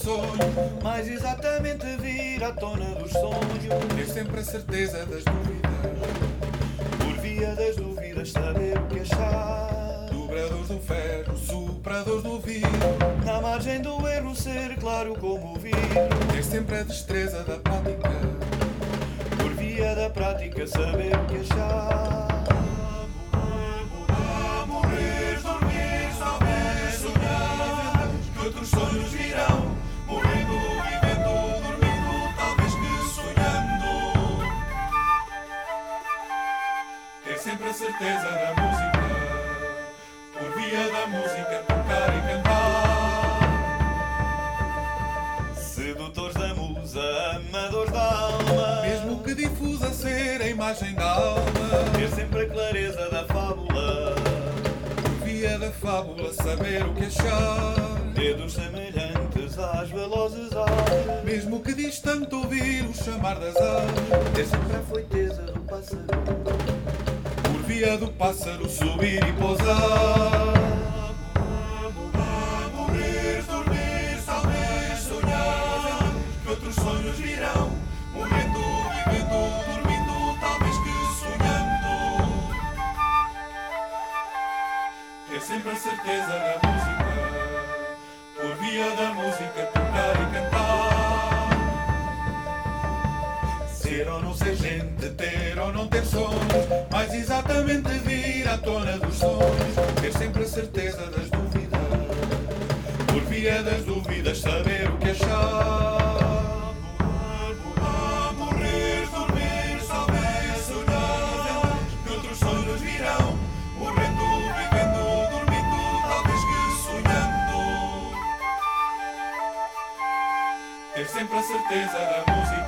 sonho, mais exatamente vir à tona dos sonhos. ter sempre a certeza das dúvidas, Por via das dúvidas saber o que achar. dobradores do ferro, sopradores do vidro, Na margem do erro ser claro como o vidro. ter sempre a destreza da prática, Por via da prática saber o que achar. a morrer, dormir, talvez sonhar que outros sonhos virão, morrendo, vivendo, dormindo, talvez que sonhando, ter sempre a certeza da música, por via da música tocar e cantar. Sedutores da musa, amadores da alma. Mesmo que difusa ser a imagem da alma, Ter sempre a clareza da fábula. por via da fábula saber o que achar. Dedos semelhantes às velozes aves. Mesmo que distante ouvir o chamar das aves, Ter sempre a foiteza do pássaro. por via do pássaro subir e pousar. A morrer, dormir, talvez sonhar que outros sonhos virão, morrendo, vivendo, dormindo, talvez que sonhando, ter sempre a certeza da música, por via da música tocar e cantar. Ser ou não ser gente, ter ou não ter sonhos, mais exatamente vir à tona dos sonhos, ter sempre a certeza das dúvidas, por via das dúvidas saber o que achar. A morrer, dormir, talvez sonhar que outros sonhos virão, morrendo, vivendo, dormindo, talvez que sonhando, ter sempre a certeza da música,